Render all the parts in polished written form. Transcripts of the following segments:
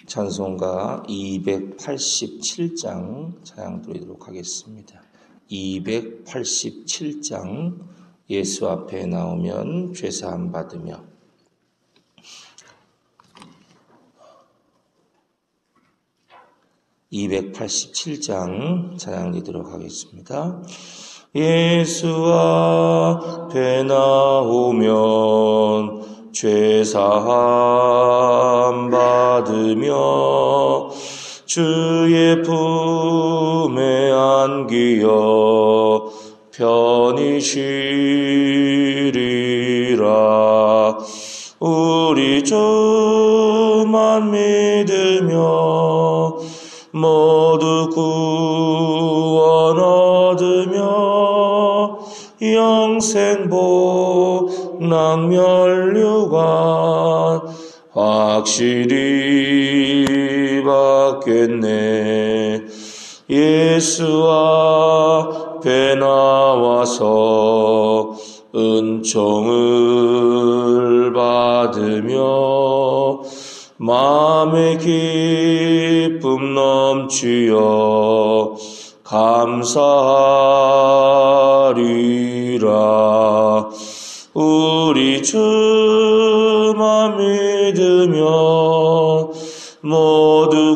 찬송가 287장 찬양 드리도록 하겠습니다. 287장 예수 앞에 나오면 죄사함 받으며. (287장) 찬양 드리도록 하겠습니다. 예수 앞에 나오면 죄사함 받으며 주의 품에 안기어 편히 쉬리라. 우리 주만 믿으며 모두 구원 얻으며 영생복 멸류관 확실히 받겠네. 예수 앞에 나와서 은총을 받으며 마음의 기쁨 넘치어 감사하리라. 우리 주만 믿으면 모두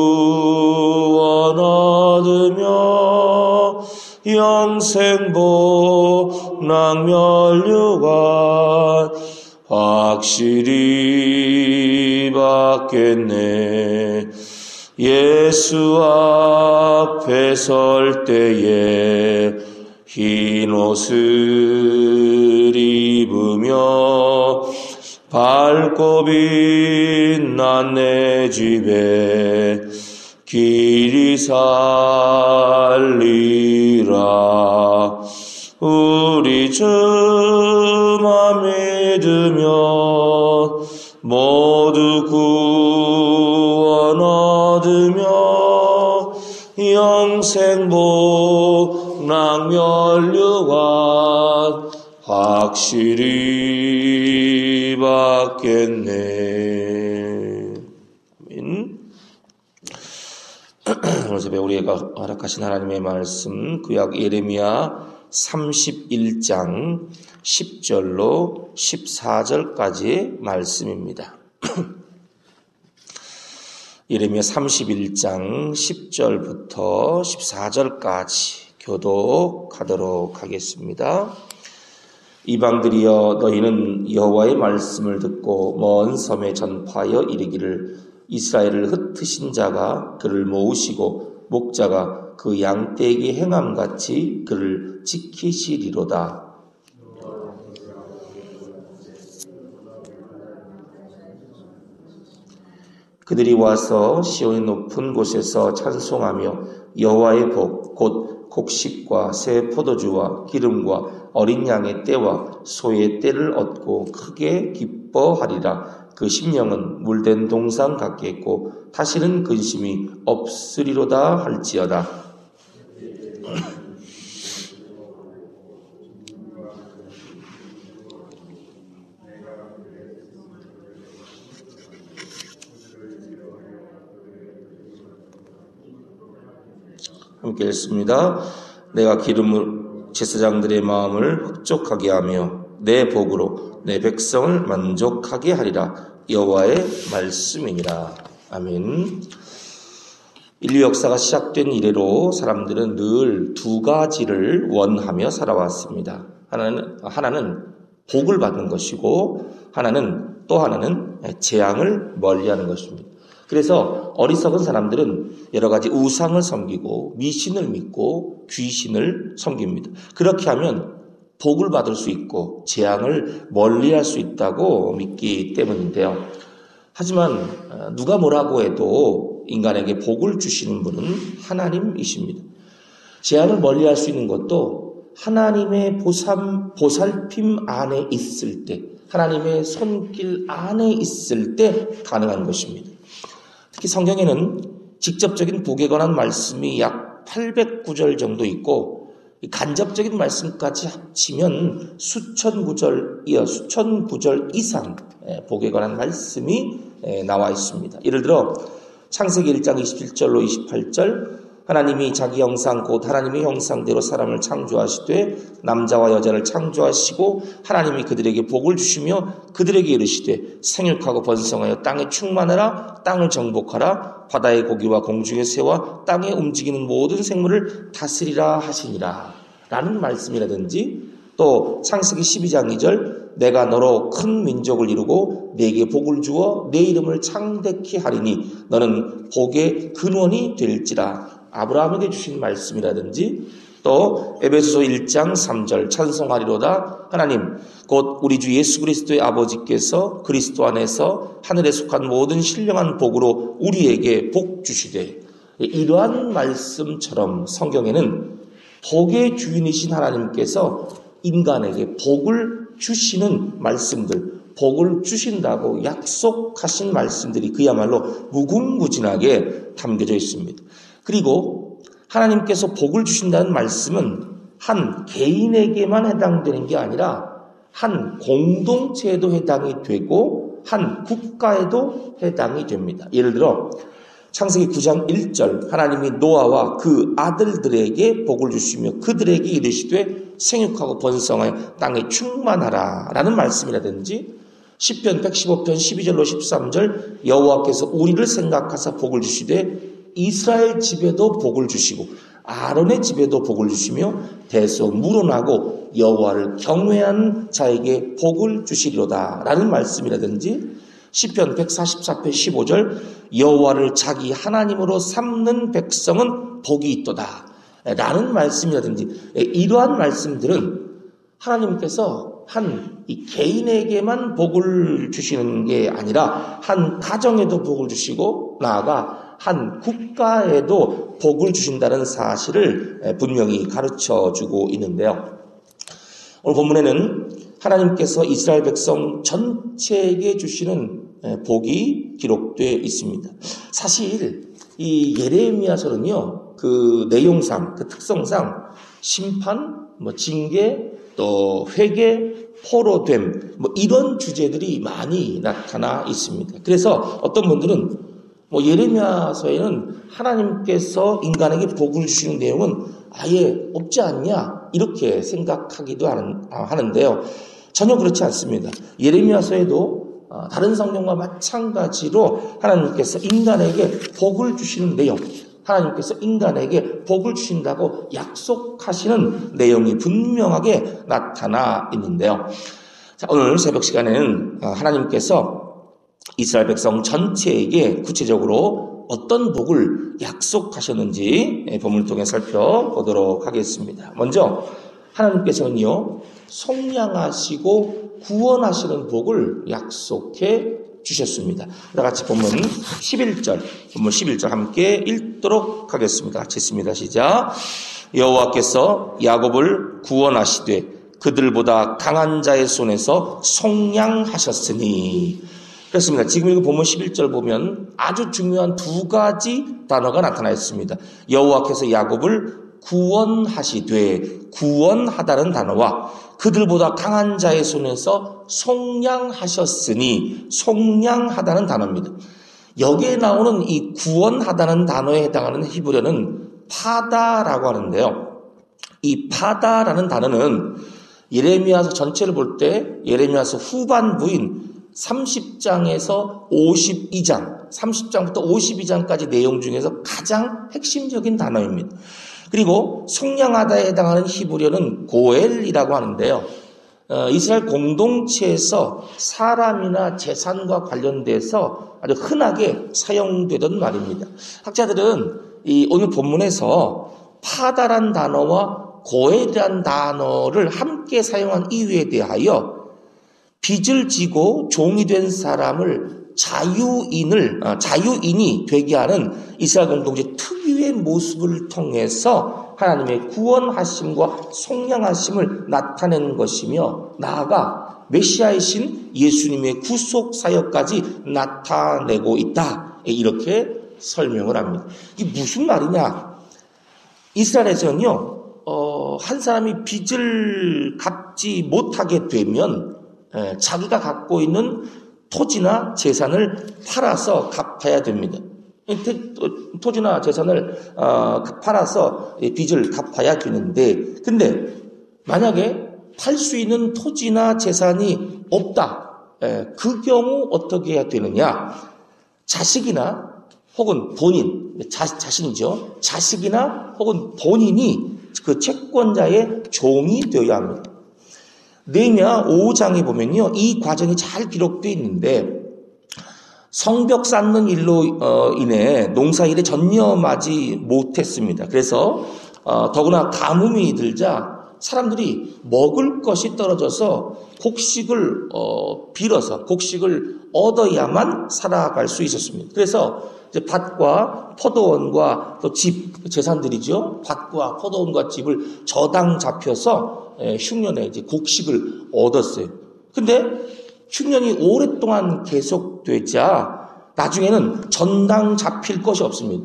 구원 얻으며 영생복 멸류관 확실히 받겠네. 예수 앞에 설 때에 흰 옷을 입으며 밝고 빛난 내 집에 길이 살리라. 우리 주만 믿으면 모두 구원 얻으며 영생복 멸류관 확실히 받겠네. 아멘. 오늘 새벽에 우리가 허락하신 하나님의 말씀, 구약 예레미야 31장 10절로 14절까지의 말씀입니다. 예레미야 31장 10절부터 14절까지 교독하도록 하겠습니다. 이방들이여, 너희는 여호와의 말씀을 듣고 먼 섬에 전파하여 이르기를, 이스라엘을 흩으신 자가 그를 모으시고 목자가 그 양떼에게 행함같이 그를 지키시리로다. 그들이 와서 시온의 높은 곳에서 찬송하며 여호와의 복, 곧 곡식과 새 포도주와 기름과 어린 양의 떼와 소의 떼를 얻고 크게 기뻐하리라. 그 심령은 물된 동상 같겠고 다시는 근심이 없으리로다 할지어다. 함께 읽습니다. 내가 기름을 제사장들의 마음을 흡족하게 하며 내 복으로 내 백성을 만족하게 하리라. 여호와의 말씀이니라. 아멘. 인류 역사가 시작된 이래로 사람들은 늘 두 가지를 원하며 살아왔습니다. 하나는 복을 받는 것이고 또 하나는 재앙을 멀리하는 것입니다. 그래서 어리석은 사람들은 여러 가지 우상을 섬기고 미신을 믿고 귀신을 섬깁니다. 그렇게 하면 복을 받을 수 있고 재앙을 멀리할 수 있다고 믿기 때문인데요. 하지만 누가 뭐라고 해도 인간에게 복을 주시는 분은 하나님이십니다. 재앙을 멀리할 수 있는 것도 하나님의 보살핌 안에 있을 때, 하나님의 손길 안에 있을 때 가능한 것입니다. 특히 성경에는 직접적인 복에 관한 말씀이 약 800구절 정도 있고 간접적인 말씀까지 합치면 수천 구절 이상 복에 관한 말씀이 나와 있습니다. 예를 들어 창세기 1장 27절로 28절 하나님이 자기 형상 곧 하나님의 형상대로 사람을 창조하시되 남자와 여자를 창조하시고 하나님이 그들에게 복을 주시며 그들에게 이르시되 생육하고 번성하여 땅에 충만하라 땅을 정복하라 바다의 고기와 공중의 새와 땅에 움직이는 모든 생물을 다스리라 하시니라 라는 말씀이라든지 또 창세기 12장 2절 내가 너로 큰 민족을 이루고 내게 복을 주어 내 이름을 창대케 하리니 너는 복의 근원이 될지라 아브라함에게 주신 말씀이라든지 또 에베소서 1장 3절 찬송하리로다 하나님 곧 우리 주 예수 그리스도의 아버지께서 그리스도 안에서 하늘에 속한 모든 신령한 복으로 우리에게 복 주시되 이러한 말씀처럼 성경에는 복의 주인이신 하나님께서 인간에게 복을 주시는 말씀들, 복을 주신다고 약속하신 말씀들이 그야말로 무궁무진하게 담겨져 있습니다. 그리고 하나님께서 복을 주신다는 말씀은 한 개인에게만 해당되는 게 아니라 한 공동체에도 해당이 되고 한 국가에도 해당이 됩니다. 예를 들어 창세기 9장 1절 하나님이 노아와 그 아들들에게 복을 주시며 그들에게 이르시되 생육하고 번성하여 땅에 충만하라 라는 말씀이라든지 시편 115편 12절로 13절 여호와께서 우리를 생각하사 복을 주시되 이스라엘 집에도 복을 주시고 아론의 집에도 복을 주시며 대소 물어나고 여호와를 경외하는 자에게 복을 주시리로다 라는 말씀이라든지 시편 144편 15절 여호와를 자기 하나님으로 삼는 백성은 복이 있도다 라는 말씀이라든지 이러한 말씀들은 하나님께서 한 이 개인에게만 복을 주시는 게 아니라 한 가정에도 복을 주시고 나아가 한 국가에도 복을 주신다는 사실을 분명히 가르쳐주고 있는데요. 오늘 본문에는 하나님께서 이스라엘 백성 전체에게 주시는 복이 기록되어 있습니다. 사실 이 예레미야서는요, 그 내용상, 그 특성상 심판, 징계, 또 회개, 포로됨, 이런 주제들이 많이 나타나 있습니다. 그래서 어떤 분들은 예레미야서에는 하나님께서 인간에게 복을 주시는 내용은 아예 없지 않냐 이렇게 생각하기도 하는데요. 전혀 그렇지 않습니다. 예레미야서에도 다른 성경과 마찬가지로 하나님께서 인간에게 복을 주시는 내용, 하나님께서 인간에게 복을 주신다고 약속하시는 내용이 분명하게 나타나 있는데요. 자, 오늘 새벽 시간에는 하나님께서 이스라엘 백성 전체에게 구체적으로 어떤 복을 약속하셨는지 본문을 통해 살펴보도록 하겠습니다. 먼저 하나님께서는요, 속량하시고 구원하시는 복을 약속해 주셨습니다. 다 같이 본문 11절 함께 읽도록 하겠습니다. 같이 읽습니다. 시작. 여호와께서 야곱을 구원하시되 그들보다 강한 자의 손에서 속량하셨으니. 그렇습니다. 지금 이거 본문 11절 보면 아주 중요한 두 가지 단어가 나타나 있습니다. 여호와께서 야곱을 구원하시되, 구원하다는 단어와 그들보다 강한 자의 손에서 속량하셨으니, 속량하다는 단어입니다. 여기에 나오는 이 구원하다는 단어에 해당하는 히브리어는 파다라고 하는데요. 이 파다라는 단어는 예레미야서 전체를 볼 때 예레미야서 후반부인 30장에서 52장, 30장부터 52장까지 내용 중에서 가장 핵심적인 단어입니다. 그리고 속량하다에 해당하는 히브리어는 고엘이라고 하는데요. 이스라엘 공동체에서 사람이나 재산과 관련돼서 아주 흔하게 사용되던 말입니다. 학자들은 이 오늘 본문에서 파다란 단어와 고엘이란 단어를 함께 사용한 이유에 대하여 빚을 지고 종이 된 사람을 자유인이 되게 하는 이스라엘 공동체 특유의 모습을 통해서 하나님의 구원하심과 속량하심을 나타낸 것이며, 나아가 메시아이신 예수님의 구속 사역까지 나타내고 있다. 이렇게 설명을 합니다. 이게 무슨 말이냐? 이스라엘에서는요, 한 사람이 빚을 갚지 못하게 되면 자기가 갖고 있는 토지나 재산을 팔아서 갚아야 됩니다. 토지나 재산을 팔아서 빚을 갚아야 되는데, 근데 만약에 팔 수 있는 토지나 재산이 없다. 그 경우 어떻게 해야 되느냐? 자식이나 혹은 본인, 자신이죠. 자식이나 혹은 본인이 그 채권자의 종이 되어야 합니다. 느헤미야 5장에 보면요, 이 과정이 잘 기록되어 있는데, 성벽 쌓는 일로 인해 농사일에 전념하지 못했습니다. 그래서 더구나 가뭄이 들자 사람들이 먹을 것이 떨어져서 곡식을 빌어서 곡식을 얻어야만 살아갈 수 있었습니다. 그래서 이제 밭과 포도원과 또 집, 재산들이죠. 밭과 포도원과 집을 저당 잡혀서 흉년에 이제 곡식을 얻었어요. 근데 흉년이 오랫동안 계속되자 나중에는 전당 잡힐 것이 없습니다.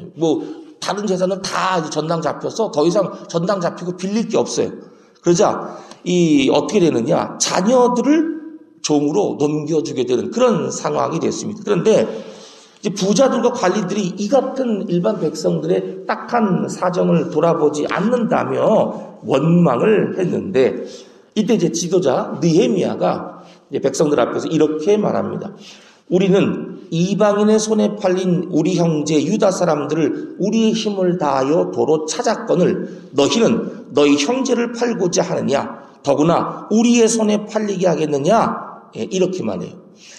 다른 재산은 다 전당 잡혀서 더 이상 전당 잡히고 빌릴 게 없어요. 그러자 어떻게 되느냐? 자녀들을 종으로 넘겨주게 되는 그런 상황이 됐습니다. 그런데 이제 부자들과 관리들이 이 같은 일반 백성들의 딱한 사정을 돌아보지 않는다며 원망을 했는데, 이때 이제 지도자 느헤미야가 백성들 앞에서 이렇게 말합니다. 우리는 이방인의 손에 팔린 우리 형제 유다 사람들을 우리의 힘을 다하여 도로 찾았거늘 너희는 너희 형제를 팔고자 하느냐? 더구나 우리의 손에 팔리게 하겠느냐? 이렇게 말해요.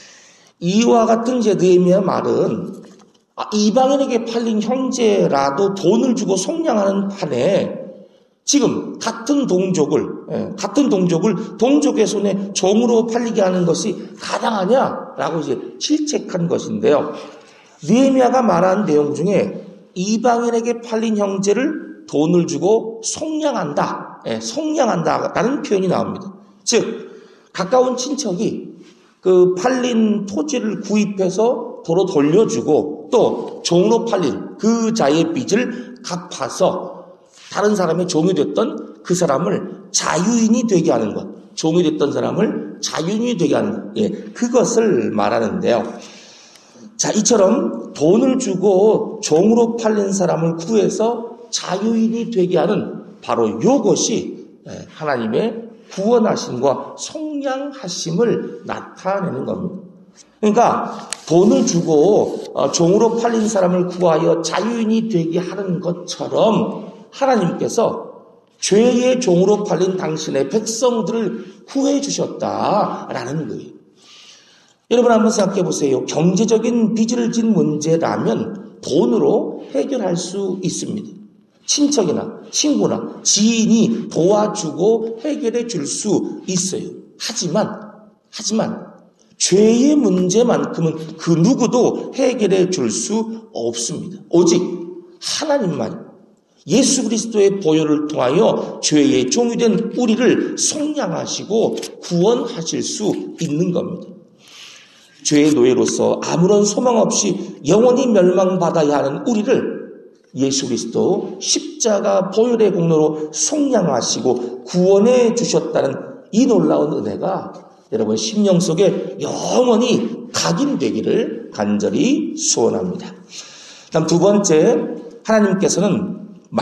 이와 같은 느헤미야 말은 이방인에게 팔린 형제라도 돈을 주고 속량하는 판에 지금 같은 동족을 동족의 손에 종으로 팔리게 하는 것이 가당하냐라고 이제 질책한 것인데요. 느헤미야가 말한 내용 중에 이방인에게 팔린 형제를 돈을 주고 속량한다라는 표현이 나옵니다. 즉 가까운 친척이 그 팔린 토지를 구입해서 도로 돌려주고 또 종으로 팔린 그 자의 빚을 갚아서 다른 사람의 종이 됐던 그 사람을 자유인이 되게 하는 것, 종이 됐던 사람을 자유인이 되게 하는 것, 그것을 말하는데요. 자, 이처럼 돈을 주고 종으로 팔린 사람을 구해서 자유인이 되게 하는 바로 이것이 하나님의 구원하심과 속량하심을 나타내는 겁니다. 그러니까 돈을 주고 종으로 팔린 사람을 구하여 자유인이 되게 하는 것처럼 하나님께서 죄의 종으로 팔린 당신의 백성들을 구해 주셨다라는 거예요. 여러분 한번 생각해 보세요. 경제적인 빚을 진 문제라면 돈으로 해결할 수 있습니다. 친척이나 친구나 지인이 도와주고 해결해 줄 수 있어요. 하지만 죄의 문제만큼은 그 누구도 해결해 줄 수 없습니다. 오직 하나님만이 예수 그리스도의 보혈을 통하여 죄의 종이 된 우리를 속량하시고 구원하실 수 있는 겁니다. 죄의 노예로서 아무런 소망 없이 영원히 멸망받아야 하는 우리를 예수 그리스도 십자가 보혈의 공로로 속량하시고 구원해 주셨다는 이 놀라운 은혜가 여러분 심령 속에 영원히 각인되기를 간절히 소원합니다. 다음 두 번째, 하나님께서는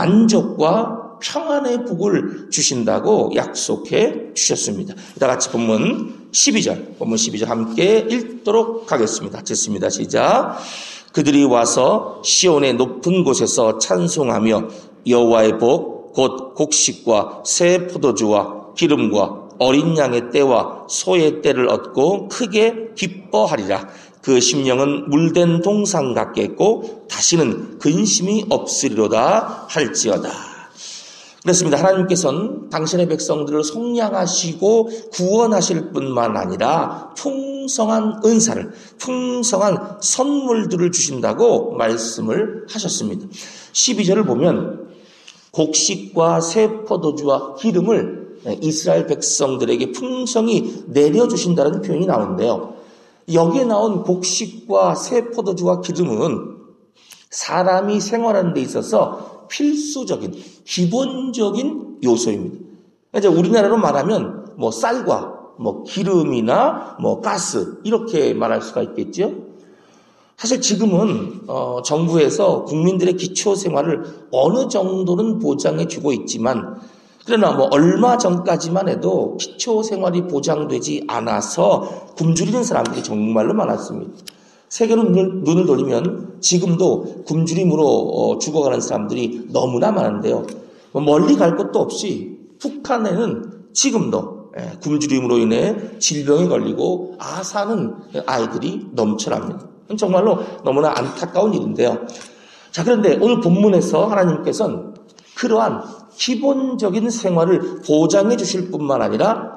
만족과 평안의 복을 주신다고 약속해 주셨습니다. 다 같이 본문 12절 함께 읽도록 하겠습니다. 듣습니다. 시작. 그들이 와서 시온의 높은 곳에서 찬송하며 여호와의 복, 곧 곡식과 새 포도주와 기름과 어린 양의 떼와 소의 떼를 얻고 크게 기뻐하리라. 그 심령은 물된 동상 같겠고 다시는 근심이 없으리로다 할지어다. 그렇습니다. 하나님께서는 당신의 백성들을 속량하시고 구원하실 뿐만 아니라 풍성한 은사를, 풍성한 선물들을 주신다고 말씀을 하셨습니다. 12절을 보면 곡식과 새 포도주와 기름을 이스라엘 백성들에게 풍성히 내려주신다는 표현이 나오는데요. 여기에 나온 곡식과 새 포도주와 기름은 사람이 생활하는 데 있어서 필수적인, 기본적인 요소입니다. 이제 우리나라로 말하면 쌀과 기름이나 가스 이렇게 말할 수가 있겠죠. 사실 지금은 정부에서 국민들의 기초 생활을 어느 정도는 보장해 주고 있지만 그러나 얼마 전까지만 해도 기초 생활이 보장되지 않아서 굶주리는 사람들이 정말로 많았습니다. 세계로 눈을 돌리면 지금도 굶주림으로 죽어가는 사람들이 너무나 많은데요. 멀리 갈 것도 없이 북한에는 지금도 굶주림으로 인해 질병에 걸리고 아사하는 아이들이 넘쳐납니다. 정말로 너무나 안타까운 일인데요. 자, 그런데 오늘 본문에서 하나님께서는 그러한 기본적인 생활을 보장해 주실 뿐만 아니라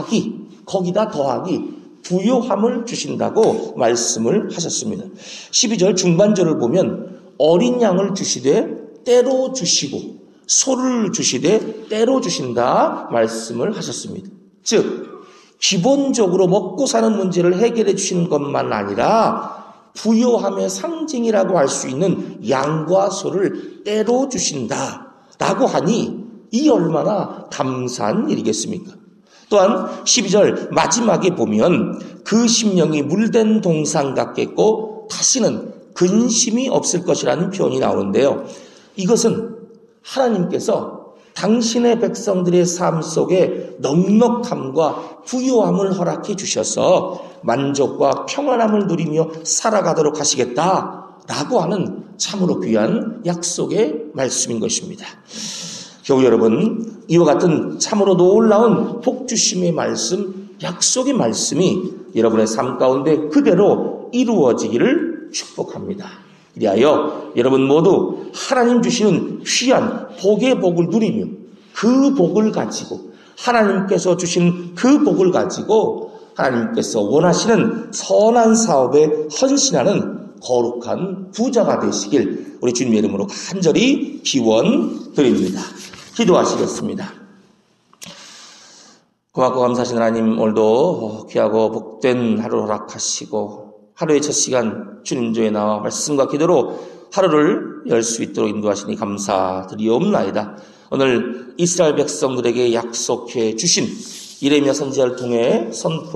거기다 더하기 부요함을 주신다고 말씀을 하셨습니다. 12절 중반절을 보면 어린 양을 주시되 때로 주시고 소를 주시되 때로 주신다 말씀을 하셨습니다. 즉 기본적으로 먹고 사는 문제를 해결해 주시는 것만 아니라 부요함의 상징이라고 할 수 있는 양과 소를 때로 주신다라고 하니 이 얼마나 감사한 일이겠습니까? 또한 12절 마지막에 보면 그 심령이 물된 동상 같겠고 다시는 근심이 없을 것이라는 표현이 나오는데요. 이것은 하나님께서 당신의 백성들의 삶 속에 넉넉함과 부요함을 허락해 주셔서 만족과 평안함을 누리며 살아가도록 하시겠다라고 하는 참으로 귀한 약속의 말씀인 것입니다. 교우 여러분, 이와 같은 참으로 놀라운 복주심의 말씀, 약속의 말씀이 여러분의 삶 가운데 그대로 이루어지기를 축복합니다. 이리하여 여러분 모두 하나님 주시는 귀한 복의 복을 누리며 그 복을 가지고 하나님께서 주신 그 복을 가지고 하나님께서 원하시는 선한 사업에 헌신하는 거룩한 부자가 되시길 우리 주님의 이름으로 간절히 기원드립니다. 기도하시겠습니다. 고맙고 감사하신 하나님, 오늘도 귀하고 복된 하루 허락하시고 하루의 첫 시간 주님 조에 나와 말씀과 기도로 하루를 열 수 있도록 인도하시니 감사드리옵나이다. 오늘 이스라엘 백성들에게 약속해 주신 예레미야 선지자를 통해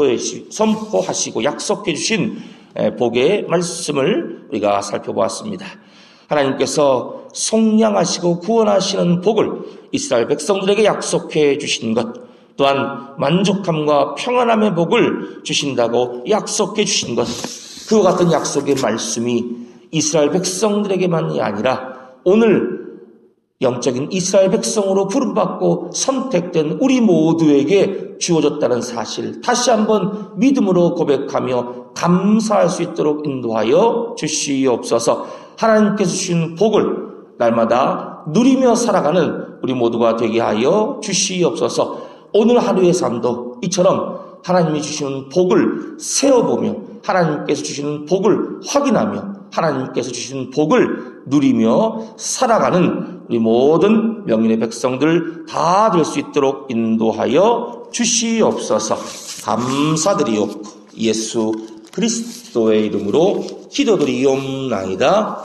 선포하시고 약속해 주신 복의 말씀을 우리가 살펴보았습니다. 하나님께서 속량하시고 구원하시는 복을 이스라엘 백성들에게 약속해 주신 것, 또한 만족함과 평안함의 복을 주신다고 약속해 주신 것, 그와 같은 약속의 말씀이 이스라엘 백성들에게만이 아니라 오늘 영적인 이스라엘 백성으로 부름받고 선택된 우리 모두에게 주어졌다는 사실, 다시 한번 믿음으로 고백하며 감사할 수 있도록 인도하여 주시옵소서. 하나님께서 주신 복을 날마다 누리며 살아가는 우리 모두가 되게 하여 주시옵소서. 오늘 하루의 삶도 이처럼 하나님이 주시는 복을 세어보며 하나님께서 주시는 복을 확인하며 하나님께서 주시는 복을 누리며 살아가는 우리 모든 명인의 백성들 다 될 수 있도록 인도하여 주시옵소서. 감사드리옵고 예수 그리스도의 이름으로 기도드리옵나이다.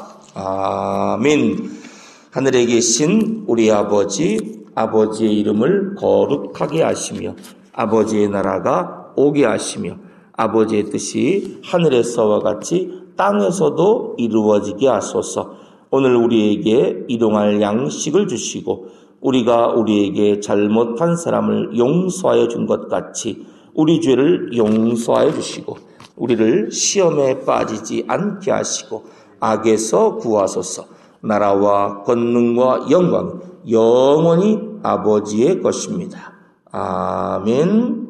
아멘. 하늘에 계신 우리 아버지의 이름을 거룩하게 하시며 아버지의 나라가 오게 하시며 아버지의 뜻이 하늘에서와 같이 땅에서도 이루어지게 하소서. 오늘 우리에게 일용할 양식을 주시고 우리가 우리에게 잘못한 사람을 용서하여 준 것 같이 우리 죄를 용서하여 주시고 우리를 시험에 빠지지 않게 하시고 악에서 구하소서. 나라와 권능과 영광 영원히 아버지의 것입니다. 아멘.